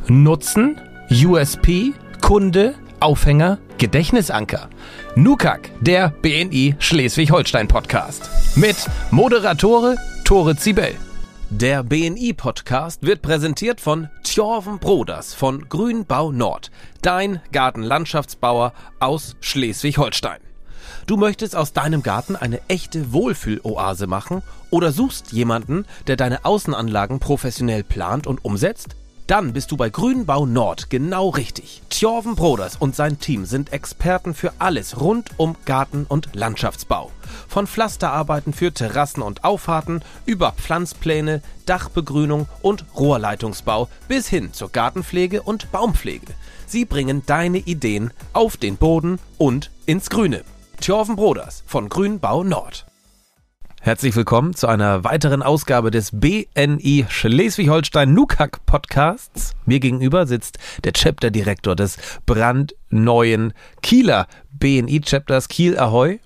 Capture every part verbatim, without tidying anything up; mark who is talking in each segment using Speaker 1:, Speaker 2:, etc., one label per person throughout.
Speaker 1: Nutzen, U S P, Kunde, Aufhänger, Gedächtnisanker. Nukak, der B N I Schleswig-Holstein-Podcast. Mit Moderatore Tore Zibel. Der B N I-Podcast wird präsentiert von Tjorven Broders von Grünbau Nord, dein Gartenlandschaftsbauer aus Schleswig-Holstein. Du möchtest aus deinem Garten eine echte Wohlfühloase machen oder suchst jemanden, der deine Außenanlagen professionell plant und umsetzt? Dann bist du bei Grünbau Nord genau richtig. Tjorven Broders und sein Team sind Experten für alles rund um Garten- und Landschaftsbau. Von Pflasterarbeiten für Terrassen und Auffahrten über Pflanzpläne, Dachbegrünung und Rohrleitungsbau bis hin zur Gartenpflege und Baumpflege. Sie bringen deine Ideen auf den Boden und ins Grüne. Tjorven Broders von Grünbau Nord. Herzlich willkommen zu einer weiteren Ausgabe des B N I Schleswig-Holstein Nukak Podcasts. Mir gegenüber sitzt der Chapter-Direktor des brandneuen Kieler B N I-Chapters Kiel Ahoi,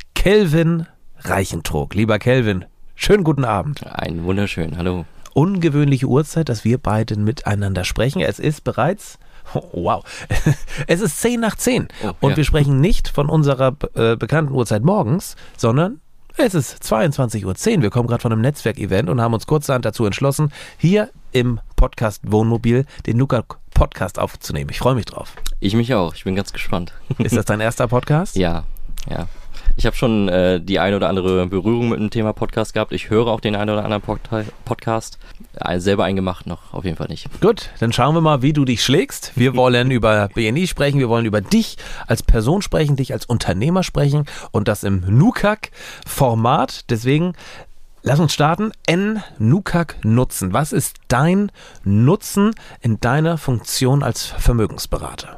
Speaker 1: Kelvin Reichentrog. Lieber Kelvin, schönen guten Abend.
Speaker 2: Einen wunderschönen, hallo.
Speaker 1: Ungewöhnliche Uhrzeit, dass wir beide miteinander sprechen. Es ist bereits... Oh, wow. Es ist zehn nach zehn oh, und ja. Wir sprechen nicht von unserer äh, bekannten Uhrzeit morgens, sondern es ist zweiundzwanzig Uhr zehn. Wir kommen gerade von einem Netzwerkevent und haben uns kurzerhand dazu entschlossen, hier im Podcast Wohnmobil den Nukak Podcast aufzunehmen. Ich freue mich drauf.
Speaker 2: Ich mich auch. Ich bin ganz gespannt.
Speaker 1: Ist das dein erster Podcast?
Speaker 2: Ja, ja. Ich habe schon äh, die eine oder andere Berührung mit dem Thema Podcast gehabt. Ich höre auch den einen oder anderen Pod- Podcast. Äh, selber eingemacht noch auf jeden Fall nicht.
Speaker 1: Gut, dann schauen wir mal, wie du dich schlägst. Wir wollen über B N I sprechen, wir wollen über dich als Person sprechen, dich als Unternehmer sprechen und das im Nukak-Format. Deswegen lass uns starten. N Nukak Nutzen. Was ist dein Nutzen in deiner Funktion als Vermögensberater?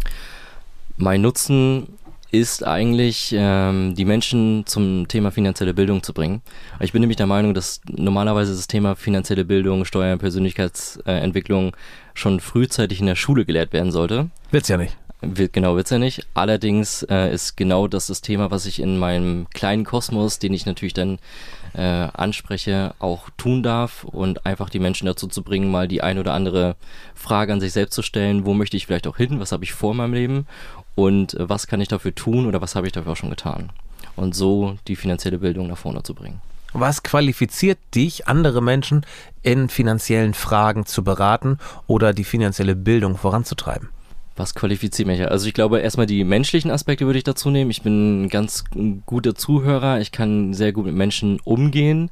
Speaker 2: Mein Nutzen ist eigentlich, ähm, die Menschen zum Thema finanzielle Bildung zu bringen. Ich bin nämlich der Meinung, dass normalerweise das Thema finanzielle Bildung, Steuern, Persönlichkeitsentwicklung schon frühzeitig in der Schule gelehrt werden sollte.
Speaker 1: Wird's ja nicht.
Speaker 2: Wird, genau, wird's ja nicht. Allerdings äh, ist genau das das Thema, was ich in meinem kleinen Kosmos, den ich natürlich dann äh, anspreche, auch tun darf und einfach die Menschen dazu zu bringen, mal die ein oder andere Frage an sich selbst zu stellen. Wo möchte ich vielleicht auch hin? Was habe ich vor in meinem Leben? Und was kann ich dafür tun oder was habe ich dafür auch schon getan? Und so die finanzielle Bildung nach vorne zu bringen.
Speaker 1: Was qualifiziert dich, andere Menschen in finanziellen Fragen zu beraten oder die finanzielle Bildung voranzutreiben?
Speaker 2: Was qualifiziert mich? Also ich glaube, erstmal die menschlichen Aspekte würde ich dazu nehmen. Ich bin ein ganz guter Zuhörer. Ich kann sehr gut mit Menschen umgehen.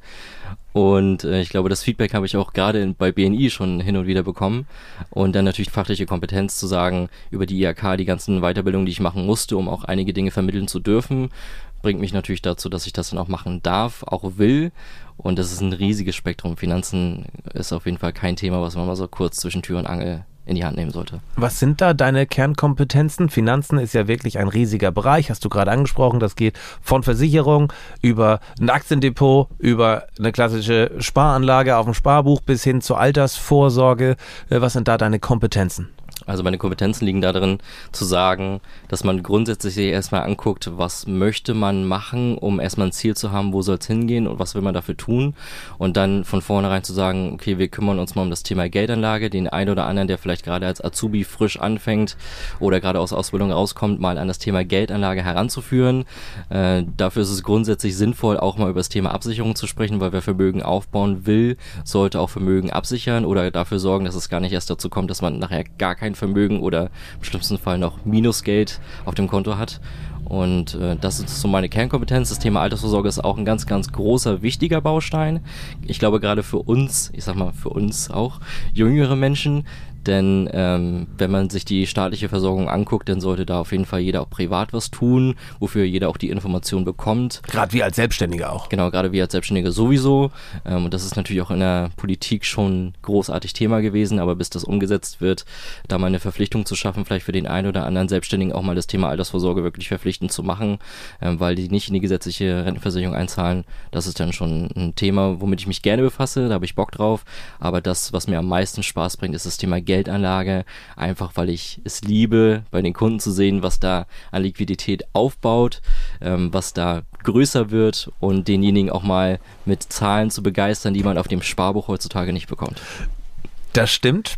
Speaker 2: Und äh, ich glaube, das Feedback habe ich auch gerade bei B N I schon hin und wieder bekommen. Und dann natürlich fachliche Kompetenz zu sagen, über die I H K, die ganzen Weiterbildungen, die ich machen musste, um auch einige Dinge vermitteln zu dürfen, bringt mich natürlich dazu, dass ich das dann auch machen darf, auch will. Und das ist ein riesiges Spektrum. Finanzen ist auf jeden Fall kein Thema, was man mal so kurz zwischen Tür und Angel in die Hand nehmen sollte.
Speaker 1: Was sind da deine Kernkompetenzen? Finanzen ist ja wirklich ein riesiger Bereich, hast du gerade angesprochen. Das geht von Versicherung über ein Aktiendepot, über eine klassische Sparanlage auf dem Sparbuch bis hin zur Altersvorsorge. Was sind da deine Kompetenzen?
Speaker 2: Also meine Kompetenzen liegen darin, zu sagen, dass man grundsätzlich sich erstmal anguckt, was möchte man machen, um erstmal ein Ziel zu haben, wo soll es hingehen und was will man dafür tun, und dann von vornherein zu sagen, okay, wir kümmern uns mal um das Thema Geldanlage, den einen oder anderen, der vielleicht gerade als Azubi frisch anfängt oder gerade aus Ausbildung rauskommt, mal an das Thema Geldanlage heranzuführen. Äh, dafür ist es grundsätzlich sinnvoll, auch mal über das Thema Absicherung zu sprechen, weil wer Vermögen aufbauen will, sollte auch Vermögen absichern oder dafür sorgen, dass es gar nicht erst dazu kommt, dass man nachher gar kein Vermögen oder im schlimmsten Fall noch Minusgeld auf dem Konto hat. Und äh, das ist so meine Kernkompetenz. Das Thema Altersvorsorge ist auch ein ganz, ganz großer, wichtiger Baustein. Ich glaube gerade für uns, ich sag mal für uns auch, jüngere Menschen, denn ähm, wenn man sich die staatliche Versorgung anguckt, dann sollte da auf jeden Fall jeder auch privat was tun, wofür jeder auch die Information bekommt.
Speaker 1: Gerade wir als Selbstständiger auch.
Speaker 2: Genau, gerade wir als Selbstständige sowieso. Ähm, und das ist natürlich auch in der Politik schon großartig Thema gewesen, aber bis das umgesetzt wird, da mal eine Verpflichtung zu schaffen, vielleicht für den einen oder anderen Selbstständigen auch mal das Thema Altersvorsorge wirklich verpflichtend zu machen, ähm, weil die nicht in die gesetzliche Rentenversicherung einzahlen, das ist dann schon ein Thema, womit ich mich gerne befasse, da habe ich Bock drauf. Aber das, was mir am meisten Spaß bringt, ist das Thema Geld. Geldanlage, einfach weil ich es liebe, bei den Kunden zu sehen, was da an Liquidität aufbaut, ähm, was da größer wird und denjenigen auch mal mit Zahlen zu begeistern, die man auf dem Sparbuch heutzutage nicht bekommt.
Speaker 1: Das stimmt.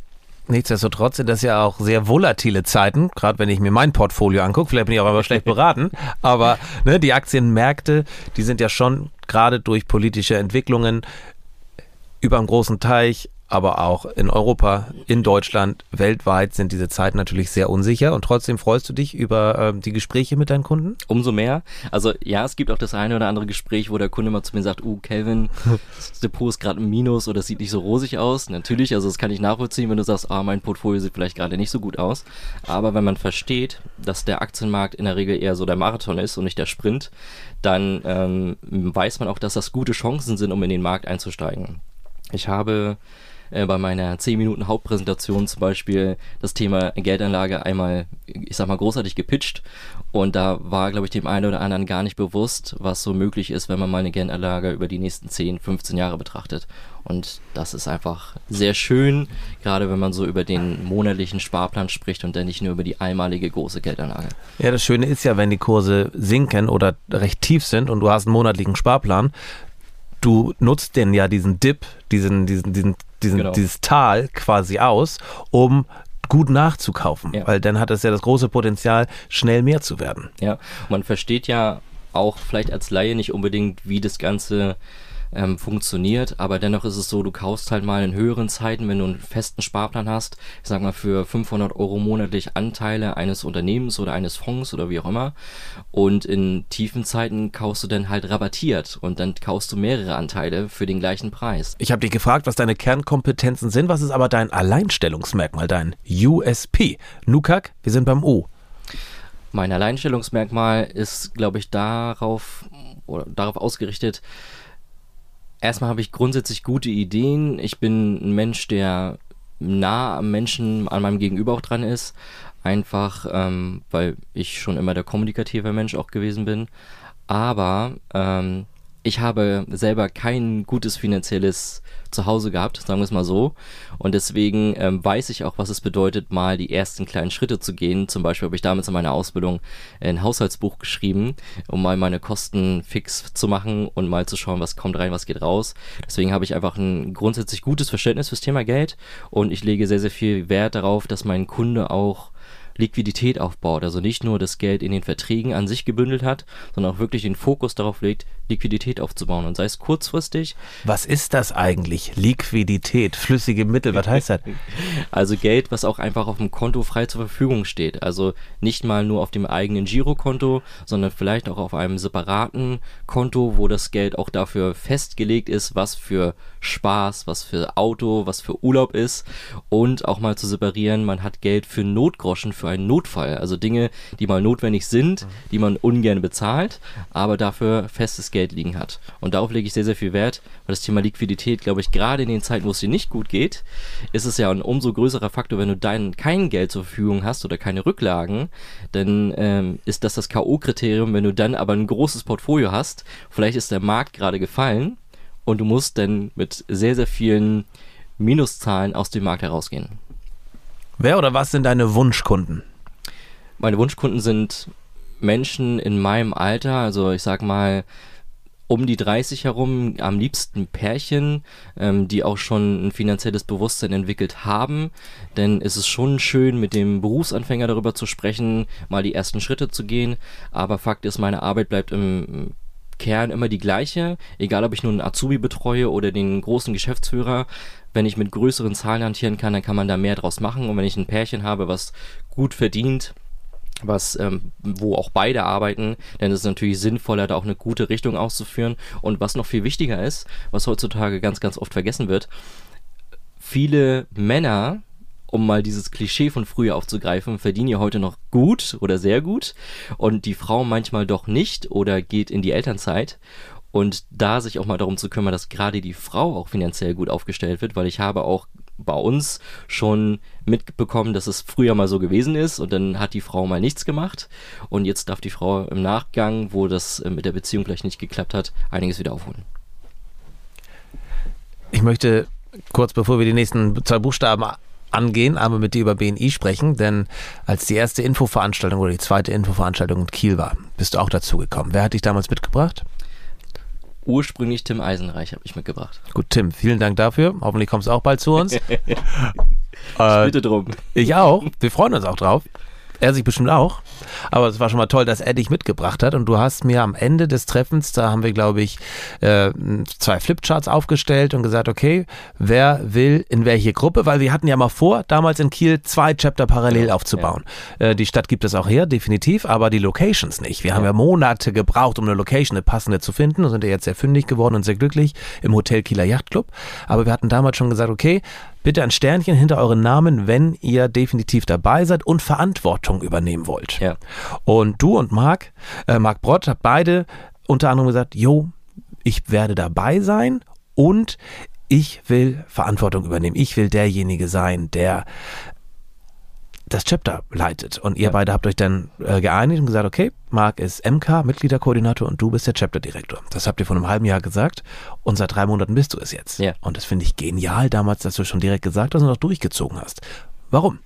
Speaker 1: Nichtsdestotrotz sind das ja auch sehr volatile Zeiten, gerade wenn ich mir mein Portfolio angucke. Vielleicht bin ich auch aber schlecht beraten, aber ne, die Aktienmärkte, die sind ja schon gerade durch politische Entwicklungen über einen großen Teich, aber auch in Europa, in Deutschland, weltweit sind diese Zeiten natürlich sehr unsicher und trotzdem freust du dich über äh, die Gespräche mit deinen Kunden?
Speaker 2: Umso mehr. Also ja, es gibt auch das eine oder andere Gespräch, wo der Kunde mal zu mir sagt, uh, Kelvin, das Depot ist gerade ein Minus oder es sieht nicht so rosig aus. Natürlich, also das kann ich nachvollziehen, wenn du sagst, ah, mein Portfolio sieht vielleicht gerade nicht so gut aus. Aber wenn man versteht, dass der Aktienmarkt in der Regel eher so der Marathon ist und nicht der Sprint, dann ähm, weiß man auch, dass das gute Chancen sind, um in den Markt einzusteigen. Ich habe bei meiner zehn Minuten Hauptpräsentation zum Beispiel das Thema Geldanlage einmal, ich sag mal, großartig gepitcht und da war, glaube ich, dem einen oder anderen gar nicht bewusst, was so möglich ist, wenn man mal eine Geldanlage über die nächsten zehn, fünfzehn Jahre betrachtet. Und das ist einfach sehr schön, gerade wenn man so über den monatlichen Sparplan spricht und dann nicht nur über die einmalige große Geldanlage.
Speaker 1: Ja, das Schöne ist ja, wenn die Kurse sinken oder recht tief sind und du hast einen monatlichen Sparplan, du nutzt denn ja diesen Dip, diesen, diesen, diesen, diesen genau. dieses Tal quasi aus, um gut nachzukaufen, ja. Weil dann hat es ja das große Potenzial, schnell mehr zu werden.
Speaker 2: Ja, man versteht ja auch vielleicht als Laie nicht unbedingt, wie das Ganze ähm, funktioniert, aber dennoch ist es so, du kaufst halt mal in höheren Zeiten, wenn du einen festen Sparplan hast, ich sag mal für fünfhundert Euro monatlich Anteile eines Unternehmens oder eines Fonds oder wie auch immer, und in tiefen Zeiten kaufst du dann halt rabattiert und dann kaufst du mehrere Anteile für den gleichen Preis.
Speaker 1: Ich habe dich gefragt, was deine Kernkompetenzen sind, was ist aber dein Alleinstellungsmerkmal, dein U S P? Nukak, wir sind beim O.
Speaker 2: Mein Alleinstellungsmerkmal ist, glaube ich, darauf oder darauf ausgerichtet. Erstmal habe ich grundsätzlich gute Ideen. Ich bin ein Mensch, der nah am Menschen, an meinem Gegenüber auch dran ist. Einfach, ähm, weil ich schon immer der kommunikative Mensch auch gewesen bin. Aber ähm, ich habe selber kein gutes finanzielles Zuhause gehabt, sagen wir es mal so. Und deswegen ähm, weiß ich auch, was es bedeutet, mal die ersten kleinen Schritte zu gehen. Zum Beispiel habe ich damals in meiner Ausbildung ein Haushaltsbuch geschrieben, um mal meine Kosten fix zu machen und mal zu schauen, was kommt rein, was geht raus. Deswegen habe ich einfach ein grundsätzlich gutes Verständnis fürs Thema Geld und ich lege sehr, sehr viel Wert darauf, dass mein Kunde auch Liquidität aufbaut, also nicht nur das Geld in den Verträgen an sich gebündelt hat, sondern auch wirklich den Fokus darauf legt, Liquidität aufzubauen und sei es kurzfristig.
Speaker 1: Was ist das eigentlich? Liquidität, flüssige Mittel, was heißt das?
Speaker 2: Also Geld, was auch einfach auf dem Konto frei zur Verfügung steht, also nicht mal nur auf dem eigenen Girokonto, sondern vielleicht auch auf einem separaten Konto, wo das Geld auch dafür festgelegt ist, was für Spaß, was für Auto, was für Urlaub ist und auch mal zu separieren, man hat Geld für Notgroschen, für einen Notfall, also Dinge, die mal notwendig sind, die man ungern bezahlt, aber dafür festes Geld liegen hat. Und darauf lege ich sehr, sehr viel Wert, weil das Thema Liquidität, glaube ich, gerade in den Zeiten, wo es dir nicht gut geht, ist es ja ein umso größerer Faktor, wenn du dein kein Geld zur Verfügung hast oder keine Rücklagen, dann ähm, ist das das K O-Kriterium, wenn du dann aber ein großes Portfolio hast, vielleicht ist der Markt gerade gefallen und du musst dann mit sehr, sehr vielen Minuszahlen aus dem Markt herausgehen.
Speaker 1: Wer oder was sind deine Wunschkunden?
Speaker 2: Meine Wunschkunden sind Menschen in meinem Alter, also ich sag mal um die dreißig herum, am liebsten Pärchen, ähm, die auch schon ein finanzielles Bewusstsein entwickelt haben, denn es ist schon schön, mit dem Berufsanfänger darüber zu sprechen, mal die ersten Schritte zu gehen, aber Fakt ist, meine Arbeit bleibt im Kern immer die gleiche, egal ob ich nun einen Azubi betreue oder den großen Geschäftsführer. Wenn ich mit größeren Zahlen hantieren kann, dann kann man da mehr draus machen. Und wenn ich ein Pärchen habe, was gut verdient, was ähm, wo auch beide arbeiten, dann ist es natürlich sinnvoller, da auch eine gute Richtung auszuführen. Und was noch viel wichtiger ist, was heutzutage ganz, ganz oft vergessen wird, viele Männer, um mal dieses Klischee von früher aufzugreifen, verdienen ja heute noch gut oder sehr gut und die Frau manchmal doch nicht oder geht in die Elternzeit. Und da sich auch mal darum zu kümmern, dass gerade die Frau auch finanziell gut aufgestellt wird, weil ich habe auch bei uns schon mitbekommen, dass es früher mal so gewesen ist und dann hat die Frau mal nichts gemacht und jetzt darf die Frau im Nachgang, wo das mit der Beziehung vielleicht nicht geklappt hat, einiges wieder aufholen.
Speaker 1: Ich möchte kurz bevor wir die nächsten zwei Buchstaben angehen, aber mit dir über B N I sprechen, denn als die erste Infoveranstaltung oder die zweite Infoveranstaltung in Kiel war, bist du auch dazu gekommen. Wer hat dich damals mitgebracht?
Speaker 2: Ursprünglich Tim Eisenreich habe ich mitgebracht.
Speaker 1: Gut, Tim, vielen Dank dafür. Hoffentlich kommst du auch bald zu uns.
Speaker 2: Ich bitte drum.
Speaker 1: Ich auch. Wir freuen uns auch drauf. Er sich bestimmt auch. Aber es war schon mal toll, dass er dich mitgebracht hat. Und du hast mir am Ende des Treffens, da haben wir, glaube ich, äh, zwei Flipcharts aufgestellt und gesagt, okay, wer will in welche Gruppe? Weil wir hatten ja mal vor, damals in Kiel zwei Chapter parallel ja, aufzubauen. Ja. Äh, die Stadt gibt es auch her, definitiv, aber die Locations nicht. Wir ja. haben ja Monate gebraucht, um eine Location, eine passende zu finden und sind ja jetzt sehr fündig geworden und sehr glücklich im Hotel Kieler Yachtclub. Aber wir hatten damals schon gesagt, okay, bitte ein Sternchen hinter euren Namen, wenn ihr definitiv dabei seid und Verantwortung übernehmen wollt. Ja. Und du und Marc, äh, Marc Brott, habt beide unter anderem gesagt, jo, ich werde dabei sein und ich will Verantwortung übernehmen. Ich will derjenige sein, der das Chapter leitet. Und ihr ja. beide habt euch dann äh, geeinigt und gesagt, okay, Marc ist M K, Mitgliederkoordinator und du bist der Chapterdirektor. Das habt ihr vor einem halben Jahr gesagt und seit drei Monaten bist du es jetzt. Ja. Und das finde ich genial damals, dass du schon direkt gesagt hast und auch durchgezogen hast. Warum?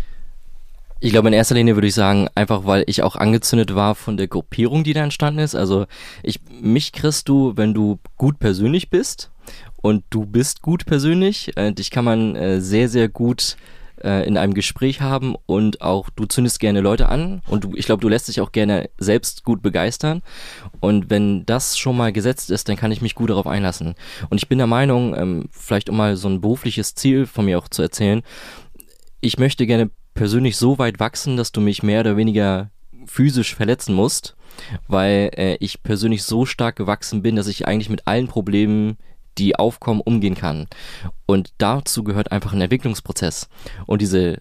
Speaker 2: Ich glaube, in erster Linie würde ich sagen, einfach weil ich auch angezündet war von der Gruppierung, die da entstanden ist. Also ich, mich kriegst du, wenn du gut persönlich bist und du bist gut persönlich. Äh, dich kann man äh, sehr, sehr gut in einem Gespräch haben und auch du zündest gerne Leute an und du, ich glaube, du lässt dich auch gerne selbst gut begeistern und wenn das schon mal gesetzt ist, dann kann ich mich gut darauf einlassen. Und ich bin der Meinung, ähm, vielleicht um mal so ein berufliches Ziel von mir auch zu erzählen, ich möchte gerne persönlich so weit wachsen, dass du mich mehr oder weniger physisch verletzen musst, weil äh, ich persönlich so stark gewachsen bin, dass ich eigentlich mit allen Problemen, die aufkommen, umgehen kann. Und dazu gehört einfach ein Entwicklungsprozess. Und diese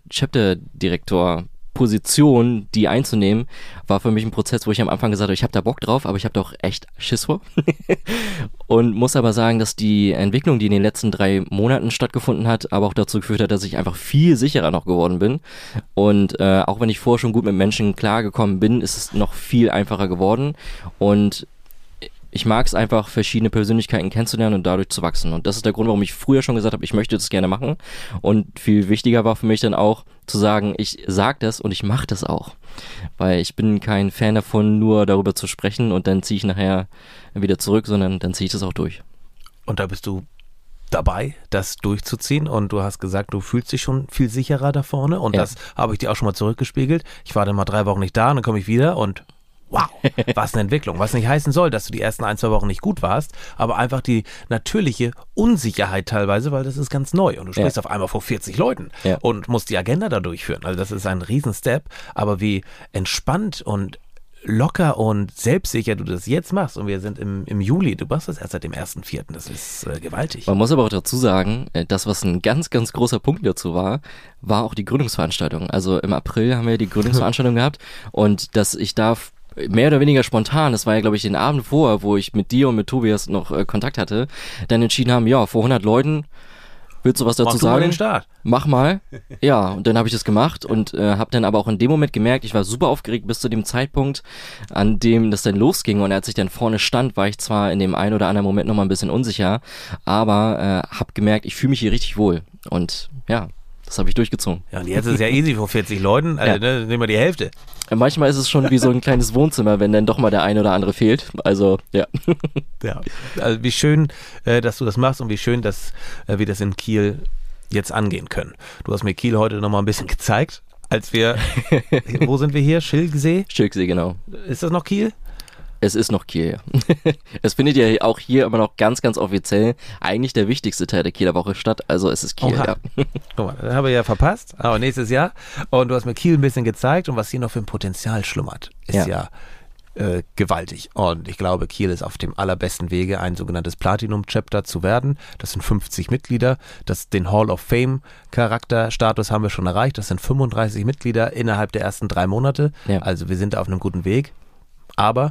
Speaker 2: Chapter-Direktor-Position, die einzunehmen, war für mich ein Prozess, wo ich am Anfang gesagt habe, ich habe da Bock drauf, aber ich habe da auch echt Schiss vor. Und muss aber sagen, dass die Entwicklung, die in den letzten drei Monaten stattgefunden hat, aber auch dazu geführt hat, dass ich einfach viel sicherer noch geworden bin. Und äh, auch wenn ich vorher schon gut mit Menschen klargekommen bin, ist es noch viel einfacher geworden. Und ich mag es einfach, verschiedene Persönlichkeiten kennenzulernen und dadurch zu wachsen. Und das ist der Grund, warum ich früher schon gesagt habe, ich möchte das gerne machen. Und viel wichtiger war für mich dann auch zu sagen, ich sage das und ich mache das auch. Weil ich bin kein Fan davon, nur darüber zu sprechen und dann ziehe ich nachher wieder zurück, sondern dann ziehe ich das auch durch.
Speaker 1: Und da bist du dabei, das durchzuziehen und du hast gesagt, du fühlst dich schon viel sicherer da vorne und ja. das habe ich dir auch schon mal zurückgespiegelt. Ich war dann mal drei Wochen nicht da und dann komme ich wieder und wow, was eine Entwicklung. Was nicht heißen soll, dass du die ersten ein, zwei Wochen nicht gut warst, aber einfach die natürliche Unsicherheit teilweise, weil das ist ganz neu und du sprichst ja. auf einmal vor vierzig Leuten ja. und musst die Agenda da durchführen. Also das ist ein Riesen-Step, aber wie entspannt und locker und selbstsicher du das jetzt machst und wir sind im, im Juli, du machst das erst seit dem ersten vierten das ist äh, gewaltig.
Speaker 2: Man muss aber auch dazu sagen, das, was ein ganz, ganz großer Punkt dazu war, war auch die Gründungsveranstaltung. Also im April haben wir die Gründungsveranstaltung gehabt und dass ich da mehr oder weniger spontan, das war ja, glaube ich, den Abend vorher, wo ich mit dir und mit Tobias noch äh, Kontakt hatte, dann entschieden haben, ja, vor hundert Leuten, willst du was dazu
Speaker 1: Mach
Speaker 2: sagen?
Speaker 1: Mach mal den Start.
Speaker 2: Mach mal. Ja, und dann habe ich das gemacht und äh, habe dann aber auch in dem Moment gemerkt, ich war super aufgeregt bis zu dem Zeitpunkt, an dem das dann losging und als ich dann vorne stand, war ich zwar in dem einen oder anderen Moment nochmal ein bisschen unsicher, aber äh, habe gemerkt, ich fühle mich hier richtig wohl und ja, das habe ich durchgezogen.
Speaker 1: Ja, und jetzt ist es ja easy vor vierzig Leuten, also ja. ne, nehmen wir die Hälfte.
Speaker 2: Manchmal ist es schon wie so ein kleines Wohnzimmer, wenn dann doch mal der eine oder andere fehlt. Also, ja.
Speaker 1: Ja, also wie schön, äh, dass du das machst und wie schön, dass äh, wir das in Kiel jetzt angehen können. Du hast mir Kiel heute nochmal ein bisschen gezeigt, als wir, wo sind wir hier? Schilksee?
Speaker 2: Schilksee, genau.
Speaker 1: Ist das noch Kiel?
Speaker 2: Es ist noch Kiel, ja. Es findet ja auch hier immer noch ganz, ganz offiziell eigentlich der wichtigste Teil der Kieler Woche statt. Also es ist Kiel,
Speaker 1: Oha.
Speaker 2: ja.
Speaker 1: Guck mal, das habe ich ja verpasst, aber nächstes Jahr. Und du hast mir Kiel ein bisschen gezeigt und was hier noch für ein Potenzial schlummert, ist ja, ja äh, gewaltig. Und ich glaube, Kiel ist auf dem allerbesten Wege, ein sogenanntes Platinum-Chapter zu werden. Das sind fünfzig Mitglieder. Das, den Hall of Fame-Charakterstatus haben wir schon erreicht. Das sind fünfunddreißig Mitglieder innerhalb der ersten drei Monate. Ja. Also wir sind auf einem guten Weg. Aber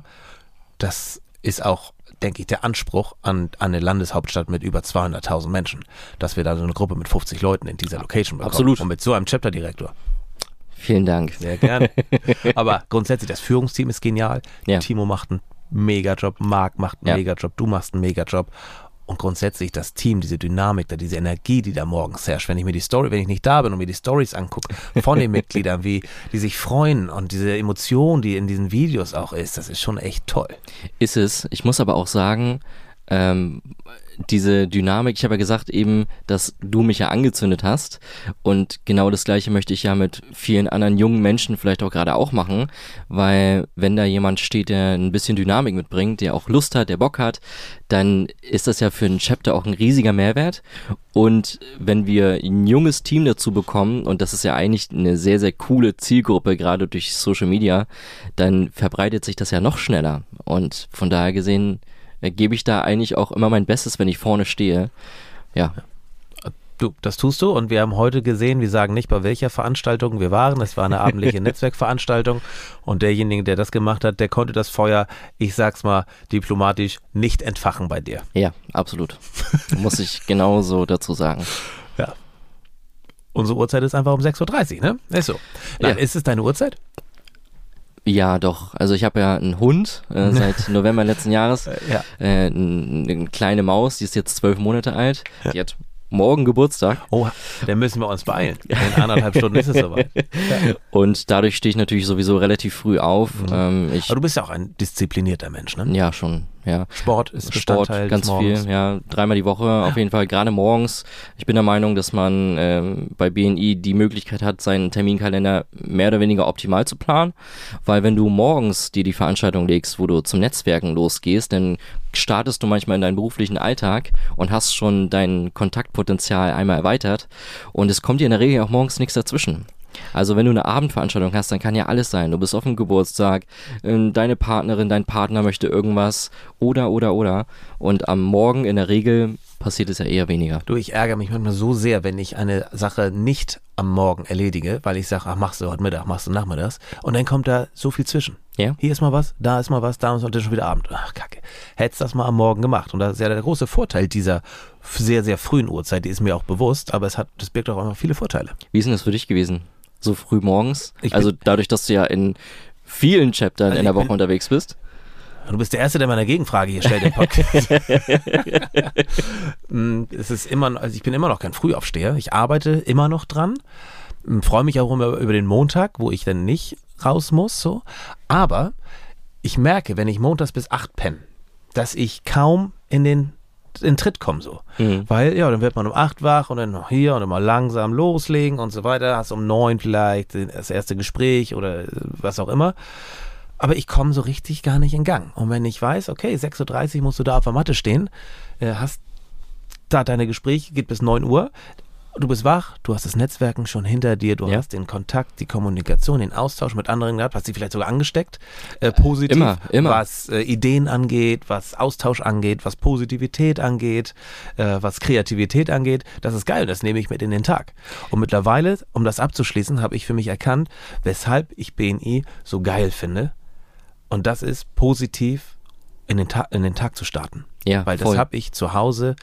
Speaker 1: das ist auch, denke ich, der Anspruch an, an eine Landeshauptstadt mit über zweihunderttausend Menschen, dass wir da so eine Gruppe mit fünfzig Leuten in dieser Location bekommen.
Speaker 2: Absolut.
Speaker 1: Und mit so einem Chapterdirektor.
Speaker 2: Vielen Dank.
Speaker 1: Sehr gerne. Aber grundsätzlich, das Führungsteam ist genial. Ja. Timo macht einen Megajob, Marc macht einen ja. Megajob, du machst einen Megajob. Und grundsätzlich das Team, diese Dynamik, da diese Energie, die da morgens herrscht, wenn ich mir die Story, wenn ich nicht da bin und mir die Stories angucke von den Mitgliedern, wie die sich freuen und diese Emotion, die in diesen Videos auch ist, das ist schon echt toll.
Speaker 2: Ist es. Ich muss aber auch sagen, ähm, diese Dynamik, ich habe ja gesagt eben, dass du mich ja angezündet hast und genau das Gleiche möchte ich ja mit vielen anderen jungen Menschen vielleicht auch gerade auch machen, weil wenn da jemand steht, der ein bisschen Dynamik mitbringt, der auch Lust hat, der Bock hat, dann ist das ja für ein Chapter auch ein riesiger Mehrwert. Und wenn wir ein junges Team dazu bekommen, und das ist ja eigentlich eine sehr, sehr coole Zielgruppe, gerade durch Social Media, dann verbreitet sich das ja noch schneller. Und von daher gesehen äh, gebe ich da eigentlich auch immer mein Bestes, wenn ich vorne stehe. Ja.
Speaker 3: Du, das tust du und wir haben heute gesehen, wir sagen nicht, bei welcher Veranstaltung wir waren, es war eine abendliche Netzwerkveranstaltung und derjenige, der das gemacht hat, der konnte das Feuer, ich sag's mal diplomatisch, nicht entfachen bei dir.
Speaker 2: Ja, absolut. Muss ich genauso dazu sagen.
Speaker 3: Ja. Unsere Uhrzeit ist einfach um sechs Uhr dreißig, ne? Ist so. Nein,
Speaker 2: Ja.
Speaker 3: ist es deine Uhrzeit?
Speaker 2: Ja, doch. Also ich habe ja einen Hund äh, seit November letzten Jahres.
Speaker 3: Ja.
Speaker 2: Äh, n- eine kleine Maus, die ist jetzt zwölf Monate alt. Die hat morgen Geburtstag.
Speaker 3: Oh, dann müssen wir uns beeilen. In anderthalb Stunden ist es soweit.
Speaker 2: Und dadurch stehe ich natürlich sowieso relativ früh auf.
Speaker 3: Mhm.
Speaker 2: Ähm, ich,
Speaker 3: Aber du bist ja auch ein disziplinierter Mensch, ne?
Speaker 2: ja, schon. Ja.
Speaker 3: Sport ist
Speaker 2: Sport
Speaker 3: Bestandteil
Speaker 2: ganz
Speaker 3: des Morgens.
Speaker 2: viel, ja, dreimal die Woche auf jeden Fall, gerade morgens. Ich bin der Meinung, dass man ähm, bei B N I die Möglichkeit hat, seinen Terminkalender mehr oder weniger optimal zu planen, weil wenn du morgens dir die Veranstaltung legst, wo du zum Netzwerken losgehst, dann startest du manchmal in deinen beruflichen Alltag und hast schon dein Kontaktpotenzial einmal erweitert und es kommt dir in der Regel auch morgens nichts dazwischen. Also wenn du eine Abendveranstaltung hast, dann kann ja alles sein. Du bist auf dem Geburtstag, äh, deine Partnerin, dein Partner möchte irgendwas oder, oder, oder. Und am Morgen in der Regel passiert es ja eher weniger.
Speaker 3: Du, ich ärgere mich manchmal so sehr, wenn ich eine Sache nicht am Morgen erledige, weil ich sage, ach, machst du heute Mittag, machst du nachmittags. Und dann kommt da so viel zwischen.
Speaker 2: Ja.
Speaker 3: Hier ist mal was, da ist mal was, da ist und dann schon wieder Abend. Ach, Kacke. Hättest das mal am Morgen gemacht. Und das ist ja der große Vorteil dieser sehr, sehr frühen Uhrzeit, die ist mir auch bewusst, aber es hat, das birgt auch immer viele Vorteile.
Speaker 2: Wie ist denn das für dich gewesen? So früh morgens?
Speaker 3: Ich
Speaker 2: Also
Speaker 3: bin-
Speaker 2: dadurch, dass du ja in vielen Chaptern
Speaker 3: Also
Speaker 2: in der
Speaker 3: ich
Speaker 2: Woche
Speaker 3: bin-
Speaker 2: unterwegs bist.
Speaker 3: Du bist der Erste, der meine Gegenfrage hier stellt im Podcast. Mm, es ist immer, also ich bin immer noch kein Frühaufsteher. Ich arbeite immer noch dran. Mm, Freue mich auch immer über den Montag, wo ich dann nicht raus muss. So. Aber ich merke, wenn ich montags bis acht penne, dass ich kaum in den in den Tritt komme so.
Speaker 2: Mhm.
Speaker 3: Weil, ja, dann wird man um acht wach und dann noch hier und immer langsam loslegen und so weiter. Hast um neun vielleicht das erste Gespräch oder was auch immer. Aber ich komme so richtig gar nicht in Gang. Und wenn ich weiß, okay, sechs Uhr dreißig musst du da auf der Matte stehen, äh, hast da deine Gespräche, geht bis neun Uhr, du bist wach, du hast das Netzwerken schon hinter dir, du
Speaker 2: Ja.
Speaker 3: hast den Kontakt, die Kommunikation, den Austausch mit anderen gehabt, hast dich vielleicht sogar angesteckt, äh, positiv,
Speaker 2: Immer, immer.
Speaker 3: was äh, Ideen angeht, was Austausch angeht, was Positivität angeht, äh, was Kreativität angeht. Das ist geil, das nehme ich mit in den Tag. Und mittlerweile, um das abzuschließen, habe ich für mich erkannt, weshalb ich B N I so geil finde. Und das ist positiv in den, Ta- in den Tag zu starten.
Speaker 2: Ja,
Speaker 3: Weil das
Speaker 2: voll.
Speaker 3: habe ich zu Hause,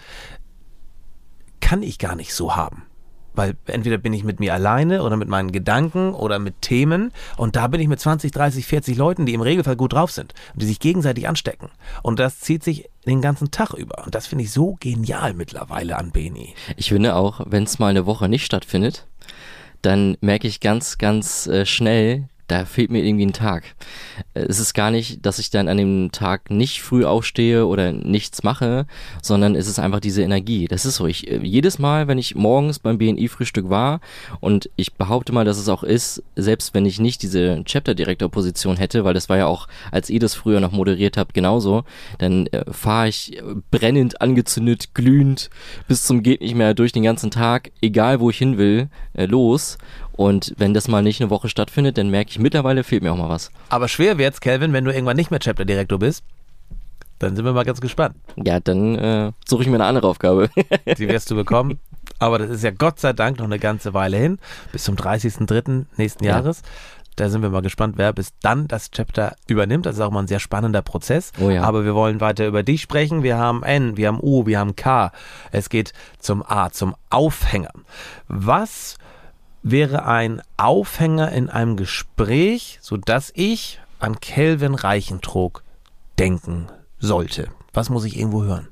Speaker 3: kann ich gar nicht so haben. Weil entweder bin ich mit mir alleine oder mit meinen Gedanken oder mit Themen und da bin ich mit zwanzig, dreißig, vierzig Leuten, die im Regelfall gut drauf sind und die sich gegenseitig anstecken. Und das zieht sich den ganzen Tag über. Und das finde ich so genial mittlerweile an B N I.
Speaker 2: Ich finde auch, wenn es mal eine Woche nicht stattfindet, dann merke ich ganz, ganz äh, schnell, da fehlt mir irgendwie ein Tag. Äh, Es ist gar nicht, dass ich dann an dem Tag nicht früh aufstehe oder nichts mache, sondern es ist einfach diese Energie. Das ist so. Ich, äh, jedes Mal, wenn ich morgens beim B N I-Frühstück war und ich behaupte mal, dass es auch ist, selbst wenn ich nicht diese Chapter-Direktor-Position hätte, weil das war ja auch, als ihr das früher noch moderiert habt, genauso, dann äh, fahre ich äh, brennend, angezündet, glühend bis zum geht nicht mehr durch den ganzen Tag, egal wo ich hin will, äh, los. Und wenn das mal nicht eine Woche stattfindet, dann merke ich, mittlerweile fehlt mir auch mal was.
Speaker 3: Aber schwer wird's, Kelvin, wenn du irgendwann nicht mehr Chapter-Direktor bist. Dann sind wir mal ganz gespannt.
Speaker 2: Ja, dann äh, suche ich mir eine andere Aufgabe.
Speaker 3: Die wirst du bekommen. Aber das ist ja Gott sei Dank noch eine ganze Weile hin. Bis zum dreißigsten dritten nächsten
Speaker 2: Ja.
Speaker 3: Jahres. Da sind wir mal gespannt, wer bis dann das Chapter übernimmt. Das ist auch mal ein sehr spannender Prozess.
Speaker 2: Oh ja.
Speaker 3: Aber wir wollen weiter über dich sprechen. Wir haben N, wir haben U, wir haben K. Es geht zum A, zum Aufhänger. Was wäre ein Aufhänger in einem Gespräch, sodass ich an Kelvin Reichentrog denken sollte? Was muss ich irgendwo hören?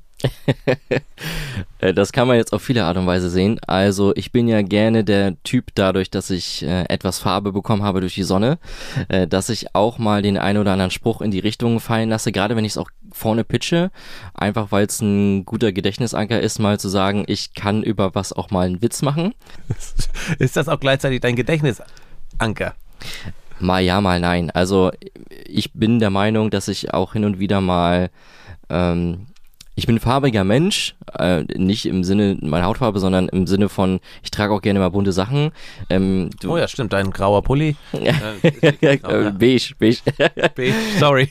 Speaker 2: Äh, Das kann man jetzt auf viele Art und Weise sehen. Also ich bin ja gerne der Typ dadurch, dass ich äh, etwas Farbe bekommen habe durch die Sonne, äh, dass ich auch mal den einen oder anderen Spruch in die Richtung fallen lasse, gerade wenn ich es auch vorne pitche, einfach weil es ein guter Gedächtnisanker ist, mal zu sagen, ich kann über was auch mal einen Witz machen.
Speaker 3: Ist das auch gleichzeitig dein Gedächtnisanker?
Speaker 2: Mal ja, mal nein. Also ich bin der Meinung, dass ich auch hin und wieder mal, ähm, ich bin ein farbiger Mensch, äh, nicht im Sinne meiner Hautfarbe, sondern im Sinne von, ich trage auch gerne mal bunte Sachen. Ähm, du,
Speaker 3: oh ja, stimmt, dein grauer Pulli.
Speaker 2: äh, beige, beige.
Speaker 3: Beige, sorry.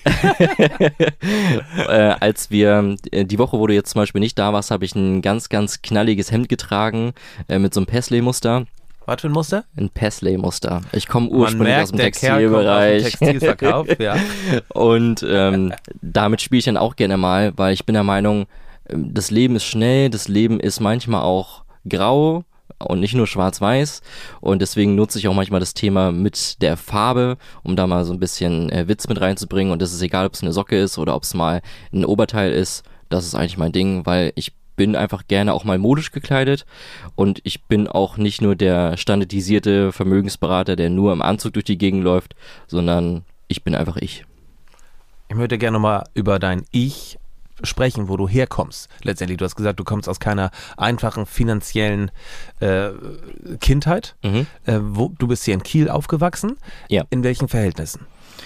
Speaker 2: äh, als wir, die Woche, wo du jetzt zum Beispiel nicht da warst, habe ich ein ganz, ganz knalliges Hemd getragen, äh, mit so einem Paisley-Muster.
Speaker 3: Was für ein Muster?
Speaker 2: Ein Paisley-Muster. Ich komme ursprünglich
Speaker 3: merkt,
Speaker 2: aus dem
Speaker 3: der
Speaker 2: Textilbereich.
Speaker 3: Aus dem Textilverkauf, ja.
Speaker 2: Und ähm, damit spiele ich dann auch gerne mal, weil ich bin der Meinung, das Leben ist schnell, das Leben ist manchmal auch grau und nicht nur schwarz-weiß. Und deswegen nutze ich auch manchmal das Thema mit der Farbe, um da mal so ein bisschen äh, Witz mit reinzubringen. Und das ist egal, ob es eine Socke ist oder ob es mal ein Oberteil ist. Das ist eigentlich mein Ding, weil ich bin einfach gerne auch mal modisch gekleidet und ich bin auch nicht nur der standardisierte Vermögensberater, der nur im Anzug durch die Gegend läuft, sondern ich bin einfach ich.
Speaker 3: Ich möchte gerne mal über dein Ich sprechen, wo du herkommst. Letztendlich, du hast gesagt, du kommst aus keiner einfachen finanziellen äh, Kindheit.
Speaker 2: Mhm.
Speaker 3: Äh, wo, du bist hier in Kiel aufgewachsen.
Speaker 2: Ja.
Speaker 3: In welchen Verhältnissen?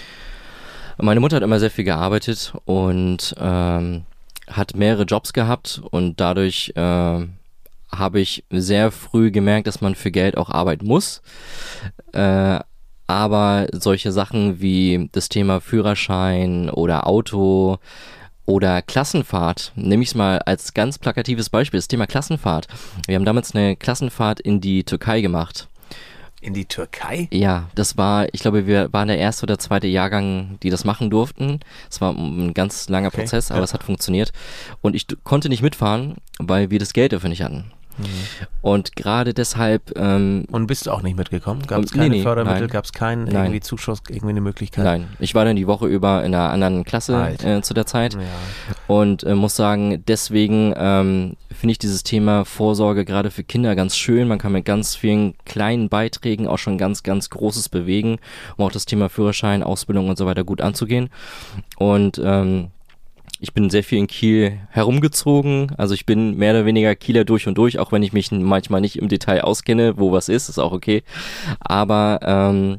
Speaker 2: Meine Mutter hat immer sehr viel gearbeitet und ähm, hat mehrere Jobs gehabt und dadurch äh, habe ich sehr früh gemerkt, dass man für Geld auch arbeiten muss. Äh, aber solche Sachen wie das Thema Führerschein oder Auto oder Klassenfahrt, nehme ich es mal als ganz plakatives Beispiel, das Thema Klassenfahrt. Wir haben damals eine Klassenfahrt in die Türkei gemacht.
Speaker 3: In die Türkei?
Speaker 2: Ja, das war, ich glaube, wir waren der erste oder zweite Jahrgang, die das machen durften. Es war ein ganz langer
Speaker 3: Okay,
Speaker 2: Prozess, aber
Speaker 3: ja.
Speaker 2: es hat funktioniert. Und ich d- konnte nicht mitfahren, weil wir das Geld dafür nicht hatten.
Speaker 3: Mhm.
Speaker 2: Und gerade deshalb, ähm,
Speaker 3: Und bist du auch nicht mitgekommen? Gab es
Speaker 2: Nee,
Speaker 3: keine
Speaker 2: nee,
Speaker 3: Fördermittel?
Speaker 2: nein.
Speaker 3: Gab es keinen
Speaker 2: Nein.
Speaker 3: irgendwie Zuschuss, irgendwie eine Möglichkeit?
Speaker 2: nein, ich war dann die Woche über in einer anderen Klasse
Speaker 3: Alter.
Speaker 2: äh, zu der Zeit.
Speaker 3: Ja.
Speaker 2: Und äh, muss sagen, deswegen ähm, finde ich dieses Thema Vorsorge gerade für Kinder ganz schön. Man kann mit ganz vielen kleinen Beiträgen auch schon ganz, ganz Großes bewegen, um auch das Thema Führerschein, Ausbildung und so weiter gut anzugehen. Und ähm, ich bin sehr viel in Kiel herumgezogen, also ich bin mehr oder weniger Kieler durch und durch, auch wenn ich mich manchmal nicht im Detail auskenne, wo was ist, ist auch okay. Aber ähm,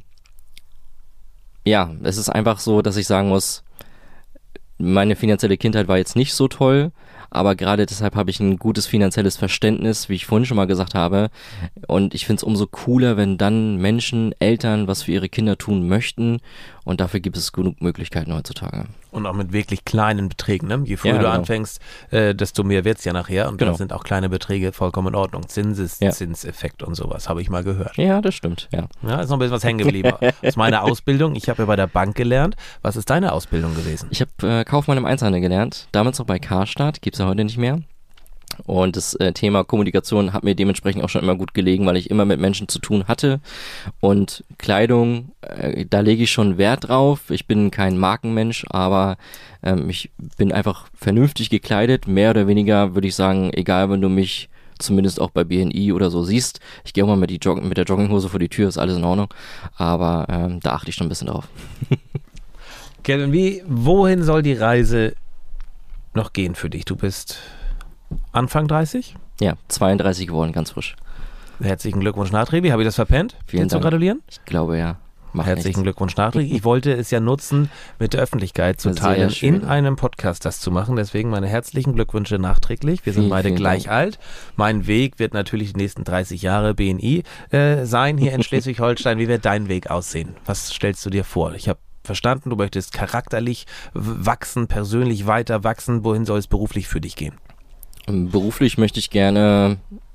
Speaker 2: ja, es ist einfach so, dass ich sagen muss, meine finanzielle Kindheit war jetzt nicht so toll, aber gerade deshalb habe ich ein gutes finanzielles Verständnis, wie ich vorhin schon mal gesagt habe. Und ich finde es umso cooler, wenn dann Menschen, Eltern was für ihre Kinder tun möchten. Und dafür gibt es genug Möglichkeiten heutzutage.
Speaker 3: Und auch mit wirklich kleinen Beträgen. Ne? Je früher
Speaker 2: Ja,
Speaker 3: du
Speaker 2: genau.
Speaker 3: anfängst, äh, desto mehr wird es ja nachher. Und
Speaker 2: Genau.
Speaker 3: da sind auch kleine Beträge vollkommen in Ordnung. Zinseszinseffekt und sowas, habe ich mal gehört.
Speaker 2: Ja, das stimmt, ja.
Speaker 3: Ja, ist noch ein bisschen was hängen geblieben. Aus meiner Ausbildung, ich habe ja bei der Bank gelernt. Was ist deine Ausbildung gewesen?
Speaker 2: Ich habe äh, Kaufmann im Einzelhandel gelernt, damals noch bei Karstadt, gibt's ja heute nicht mehr. Und das äh, Thema Kommunikation hat mir dementsprechend auch schon immer gut gelegen, weil ich immer mit Menschen zu tun hatte. Und Kleidung, äh, da lege ich schon Wert drauf. Ich bin kein Markenmensch, aber ähm, ich bin einfach vernünftig gekleidet. Mehr oder weniger würde ich sagen, egal, wenn du mich zumindest auch bei B N I oder so siehst. Ich gehe auch mal mit, die Jog- mit der Jogginghose vor die Tür, ist alles in Ordnung. Aber ähm, da achte ich schon ein bisschen drauf.
Speaker 3: Kevin, wie, wohin soll die Reise noch gehen für dich? Du bist Anfang dreißig?
Speaker 2: Ja, zweiunddreißig geworden, ganz frisch.
Speaker 3: Herzlichen Glückwunsch nachträglich. Habe ich das verpennt?
Speaker 2: Vielen
Speaker 3: Dir zu
Speaker 2: Dank.
Speaker 3: gratulieren?
Speaker 2: Ich glaube, ja. Macht
Speaker 3: Herzlichen
Speaker 2: nichts.
Speaker 3: Glückwunsch nachträglich. Ich wollte es ja nutzen, mit der Öffentlichkeit zu
Speaker 2: Sehr
Speaker 3: teilen,
Speaker 2: schön.
Speaker 3: in einem Podcast das zu machen. Deswegen meine herzlichen Glückwünsche nachträglich. Wir sind
Speaker 2: Vielen,
Speaker 3: beide
Speaker 2: vielen
Speaker 3: gleich
Speaker 2: Dank.
Speaker 3: alt. Mein Weg wird natürlich die nächsten dreißig Jahre B N I äh, sein hier in Schleswig-Holstein. Wie wird dein Weg aussehen? Was stellst du dir vor? Ich habe verstanden, du möchtest charakterlich w- wachsen, persönlich weiter wachsen. Wohin soll es beruflich für dich gehen?
Speaker 2: Beruflich möchte ich gerne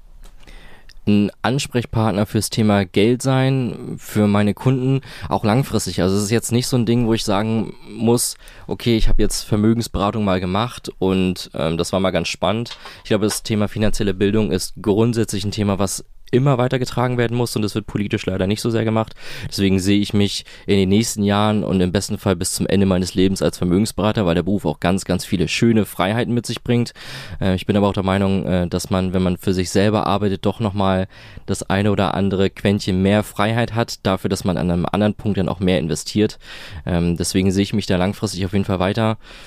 Speaker 2: ein Ansprechpartner fürs Thema Geld sein, für meine Kunden, auch langfristig. Also es ist jetzt nicht so ein Ding, wo ich sagen muss, okay, ich habe jetzt Vermögensberatung mal gemacht und ähm, das war mal ganz spannend. Ich glaube, das Thema finanzielle Bildung ist grundsätzlich ein Thema, was immer weitergetragen werden muss und das wird politisch leider nicht so sehr gemacht. Deswegen sehe ich mich in den nächsten Jahren und im besten Fall bis zum Ende meines Lebens als Vermögensberater, weil der Beruf auch ganz, ganz viele schöne Freiheiten mit sich bringt. Äh, ich bin aber auch der Meinung, äh, dass man, wenn man für sich selber arbeitet, doch nochmal das eine oder andere Quäntchen mehr Freiheit hat, dafür, dass man an einem anderen Punkt dann auch mehr investiert. Ähm, deswegen sehe ich mich da langfristig auf jeden Fall weiter.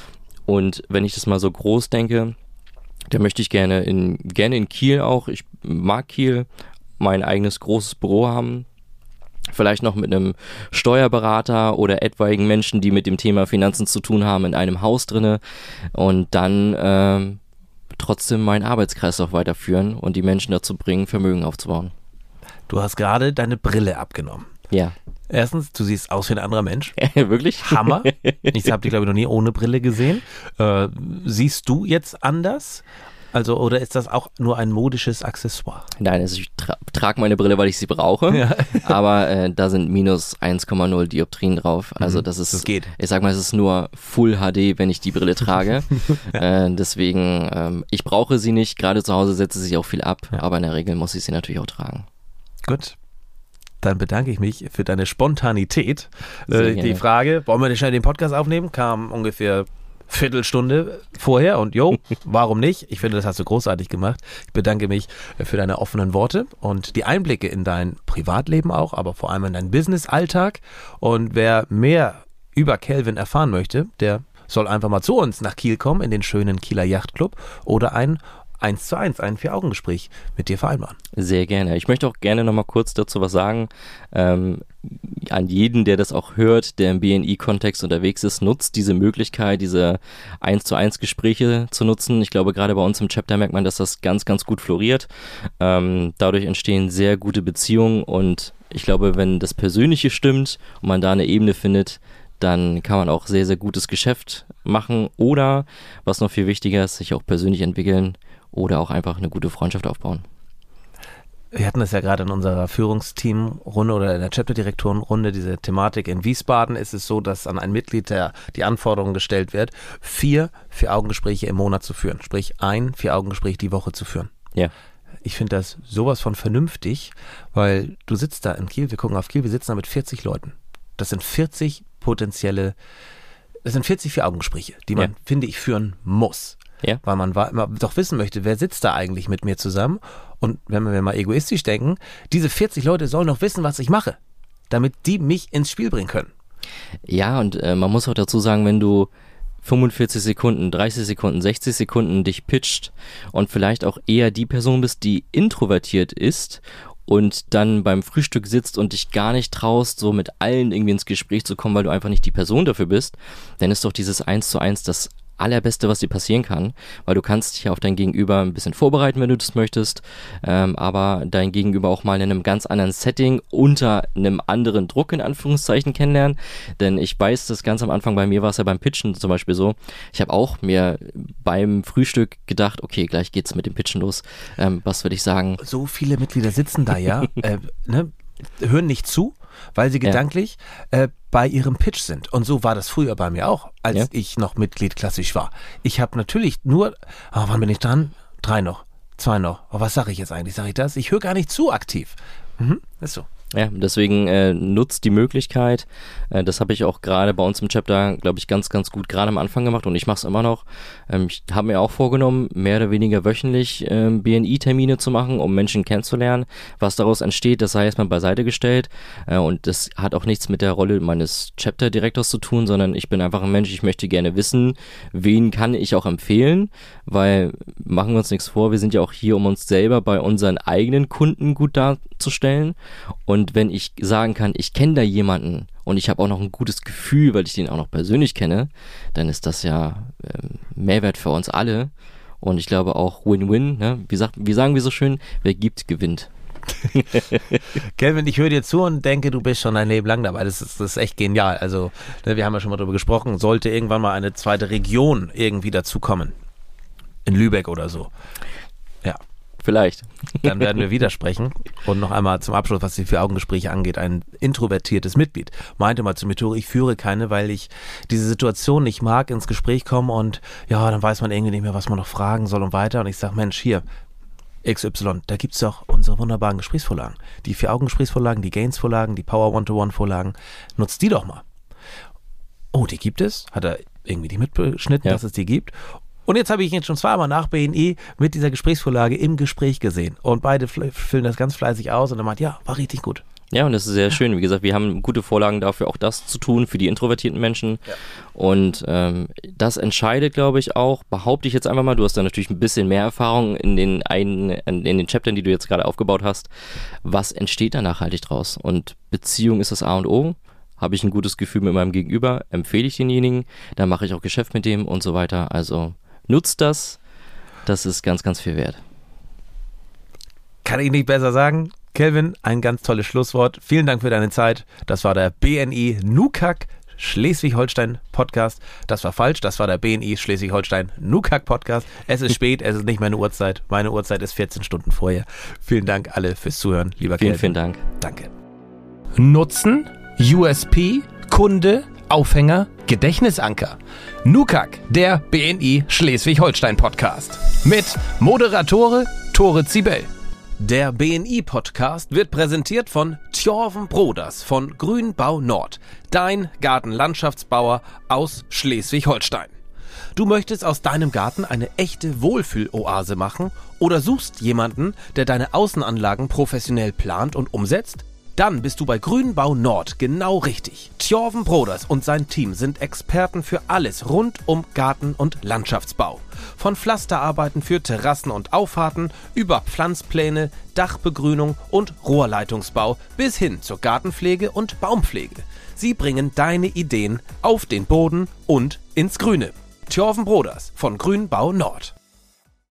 Speaker 2: Und wenn ich das mal so groß denke, dann möchte ich gerne in, gerne in Kiel auch, ich mag Kiel, mein eigenes großes Büro haben. Vielleicht noch mit einem Steuerberater oder etwaigen Menschen, die mit dem Thema Finanzen zu tun haben, in einem Haus drinne und dann ähm, trotzdem meinen Arbeitskreis auch weiterführen und die Menschen dazu bringen, Vermögen aufzubauen.
Speaker 3: Du hast gerade deine Brille abgenommen.
Speaker 2: Ja.
Speaker 3: Erstens, du siehst aus wie ein anderer Mensch.
Speaker 2: Wirklich?
Speaker 3: Hammer. Ich habe dich, glaube ich, noch nie ohne Brille gesehen. Äh, siehst du jetzt anders? Also, oder ist das auch nur ein modisches Accessoire?
Speaker 2: Nein, also ich tra- trage meine Brille, weil ich sie brauche, ja. aber äh, da sind minus eins Komma null Dioptrien drauf. Also das ist,
Speaker 3: das geht.
Speaker 2: Ich sag mal, es ist nur Full H D, wenn ich die Brille trage. ja. äh, deswegen, ähm, ich brauche sie nicht, gerade zu Hause setze sie auch viel ab, ja. aber in der Regel muss ich sie natürlich auch tragen.
Speaker 3: Gut. Dann bedanke ich mich für deine Spontanität. Äh, die Frage, wollen wir schnell den Podcast aufnehmen, kam ungefähr Viertelstunde vorher und jo, warum nicht? Ich finde, das hast du großartig gemacht. Ich bedanke mich für deine offenen Worte und die Einblicke in dein Privatleben auch, aber vor allem in deinen Business-Alltag. Und wer mehr über Kelvin erfahren möchte, der soll einfach mal zu uns nach Kiel kommen, in den schönen Kieler Yachtclub oder ein eins zu eins, ein Vier-Augen-Gespräch mit dir vereinbaren.
Speaker 2: Sehr gerne. Ich möchte auch gerne nochmal kurz dazu was sagen. Ähm, an jeden, der das auch hört, der im B N I-Kontext unterwegs ist, nutzt diese Möglichkeit, diese eins zu eins Gespräche zu nutzen. Ich glaube, gerade bei uns im Chapter merkt man, dass das ganz, ganz gut floriert. Ähm, dadurch entstehen sehr gute Beziehungen und ich glaube, wenn das Persönliche stimmt und man da eine Ebene findet, dann kann man auch sehr, sehr gutes Geschäft machen oder, was noch viel wichtiger ist, sich auch persönlich entwickeln oder auch einfach eine gute Freundschaft aufbauen.
Speaker 3: Wir hatten das ja gerade in unserer Führungsteam-Runde oder in der Chapter-Direktoren-Runde, diese Thematik. In Wiesbaden ist es so, dass an ein Mitglied der, die Anforderung gestellt wird, vier Vier-Augen-Gespräche im Monat zu führen. Sprich, ein Vier-Augen-Gespräch die Woche zu führen.
Speaker 2: Ja.
Speaker 3: Ich finde das sowas von vernünftig, weil du sitzt da in Kiel, wir gucken auf Kiel, wir sitzen da mit vierzig Leuten. Das sind vierzig potenzielle, das sind vierzig Vier-Augen-Gespräche, die man, ja. finde ich, führen muss. Ja. Weil man war, immer doch wissen möchte, wer sitzt da eigentlich mit mir zusammen? Und wenn wir mal egoistisch denken, diese vierzig Leute sollen doch wissen, was ich mache, damit die mich ins Spiel bringen können.
Speaker 2: Ja, und äh, man muss auch dazu sagen, wenn du fünfundvierzig Sekunden, dreißig Sekunden, sechzig Sekunden dich pitcht und vielleicht auch eher die Person bist, die introvertiert ist und dann beim Frühstück sitzt und dich gar nicht traust, so mit allen irgendwie ins Gespräch zu kommen, weil du einfach nicht die Person dafür bist, dann ist doch dieses eins zu eins das allerbeste, was dir passieren kann, weil du kannst dich auf dein Gegenüber ein bisschen vorbereiten, wenn du das möchtest, ähm, aber dein Gegenüber auch mal in einem ganz anderen Setting unter einem anderen Druck in Anführungszeichen kennenlernen, denn ich weiß, das ganz am Anfang bei mir war es ja beim Pitchen zum Beispiel so, ich habe auch mir beim Frühstück gedacht, okay, gleich geht's mit dem Pitchen los, ähm, was würde ich sagen?
Speaker 3: So viele Mitglieder sitzen da ja, äh, ne, hören nicht zu, weil sie gedanklich ja. äh, bei ihrem Pitch sind. Und so war das früher bei mir auch, als ja. ich noch Mitglied klassisch war. Ich habe natürlich nur, oh, wann bin ich dran? Drei noch, zwei noch. Oh, was sage ich jetzt eigentlich? Sage ich das? Ich höre gar nicht zu aktiv. Mhm, ist so.
Speaker 2: Ja, deswegen äh, nutzt die Möglichkeit. Äh, das habe ich auch gerade bei uns im Chapter, glaube ich, ganz, ganz gut gerade am Anfang gemacht und ich mache es immer noch. Ähm, ich habe mir auch vorgenommen, mehr oder weniger wöchentlich ähm, B N I-Termine zu machen, um Menschen kennenzulernen. Was daraus entsteht, das sei erstmal beiseite gestellt. Äh, und das hat auch nichts mit der Rolle meines Chapter-Direktors zu tun, sondern ich bin einfach ein Mensch, ich möchte gerne wissen, wen kann ich auch empfehlen, weil, machen wir uns nichts vor, wir sind ja auch hier, um uns selber bei unseren eigenen Kunden gut darzustellen. Und wenn ich sagen kann, ich kenne da jemanden und ich habe auch noch ein gutes Gefühl, weil ich den auch noch persönlich kenne, dann ist das ja ähm, Mehrwert für uns alle. Und ich glaube auch Win-Win. Ne? Wie, sagt, wie sagen wir so schön, wer gibt, gewinnt.
Speaker 3: Kelvin, ich höre dir zu und denke, du bist schon dein Leben lang dabei. Das ist, das ist echt genial. Also, ne, wir haben ja schon mal darüber gesprochen, sollte irgendwann mal eine zweite Region irgendwie dazukommen. In Lübeck oder so. Ja.
Speaker 2: Vielleicht.
Speaker 3: Dann werden wir wieder sprechen. Und noch einmal zum Abschluss, was die Vier-Augen-Gespräche angeht. Ein introvertiertes Mitglied meinte mal zu mir, Tore, ich führe keine, weil ich diese Situation nicht mag, ins Gespräch kommen und ja, dann weiß man irgendwie nicht mehr, was man noch fragen soll und weiter. Und ich sage, Mensch, hier, X Y, da gibt es doch unsere wunderbaren Gesprächsvorlagen. Die Vier-Augen-Gesprächsvorlagen, die Gains-Vorlagen, die Power One-to-One-Vorlagen. Nutzt die doch mal. Oh, die gibt es? Hat er irgendwie die mitbeschnitten, ja. dass es die gibt? Und jetzt habe ich ihn schon zweimal nach B N I mit dieser Gesprächsvorlage im Gespräch gesehen. Und beide füllen das ganz fleißig aus und er meint, ja, war richtig gut.
Speaker 2: Ja, und das ist sehr schön. Wie gesagt, wir haben gute Vorlagen dafür, auch das zu tun, für die introvertierten Menschen. Ja. Und ähm, das entscheidet, glaube ich, auch, behaupte ich jetzt einfach mal, du hast da natürlich ein bisschen mehr Erfahrung in den, einen, in den Chaptern, die du jetzt gerade aufgebaut hast. Was entsteht da nachhaltig draus? Und Beziehung ist das A und O. Habe ich ein gutes Gefühl mit meinem Gegenüber, empfehle ich denjenigen, dann mache ich auch Geschäft mit dem und so weiter. Also nutzt das, das ist ganz, ganz viel wert.
Speaker 3: Kann ich nicht besser sagen. Kelvin, ein ganz tolles Schlusswort. Vielen Dank für deine Zeit. Das war der B N I NUKAG Schleswig-Holstein Podcast. Das war falsch, das war der B N I Schleswig-Holstein NUKAG Podcast. Es ist spät, es ist nicht meine Uhrzeit. Meine Uhrzeit ist vierzehn Stunden vorher. Vielen Dank alle fürs Zuhören, lieber Kelvin.
Speaker 2: Vielen, vielen Dank.
Speaker 3: Danke.
Speaker 1: Nutzen, U S P, Kunde, Aufhänger, Gedächtnisanker. NUKAG, der B N I Schleswig-Holstein Podcast. Mit Moderatore Tore Zibel. Der B N I-Podcast wird präsentiert von Tjorven Broders von Grünbau Nord, dein Gartenlandschaftsbauer aus Schleswig-Holstein. Du möchtest aus deinem Garten eine echte Wohlfühloase machen oder suchst jemanden, der deine Außenanlagen professionell plant und umsetzt? Dann bist du bei Grünbau Nord genau richtig. Tjorven Broders und sein Team sind Experten für alles rund um Garten- und Landschaftsbau. Von Pflasterarbeiten für Terrassen und Auffahrten über Pflanzpläne, Dachbegrünung und Rohrleitungsbau bis hin zur Gartenpflege und Baumpflege. Sie bringen deine Ideen auf den Boden und ins Grüne. Tjorven Broders von Grünbau Nord.